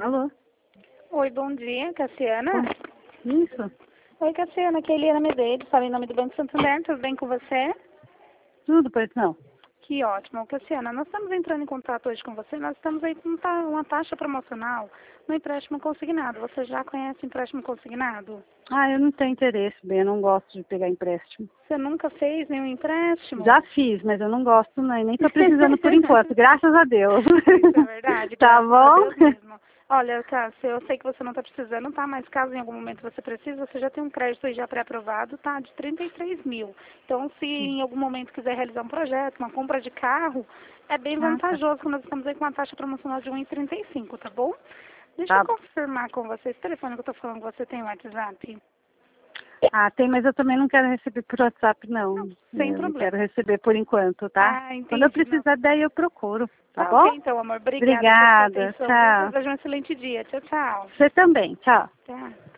Alô? Oi, bom dia, Cassiana. Isso? Oi, Cassiana, aqui é Eliana Medeiros, fala em nome do Banco Santander, tudo bem com você? Tudo, pois não? Que ótimo. Cassiana, nós estamos entrando em contato hoje com você, nós estamos aí com uma taxa promocional no empréstimo consignado. Você já conhece o empréstimo consignado? Eu não tenho interesse, bem, eu não gosto de pegar empréstimo. Você nunca fez nenhum empréstimo? Já fiz, mas eu não gosto não, e nem tô precisando por enquanto, graças a Deus. Isso é verdade, Tá graças a Deus bom? mesmo. Olha, Cássia, eu sei que você não está precisando, tá? Mas caso em algum momento você precise, você já tem um crédito aí já pré-aprovado, tá? De 33 mil. Então, se em algum momento quiser realizar um projeto, uma compra de carro, é bem Tá. vantajoso, que nós estamos aí com uma taxa promocional de 1,35, tá bom? Deixa eu Tá. confirmar com você, esse telefone que eu tô falando, você tem WhatsApp? Tem, mas eu também não quero receber por WhatsApp, não. Sem Eu não quero problema. receber por enquanto, tá? Quando eu Entendi. Não. precisar, daí eu procuro, tá Tá bom? ok, então, amor. Obrigada pela sua Obrigada, atenção. Eu tchau. desejo um excelente dia. Tchau, tchau. Você também, tchau. Tchau.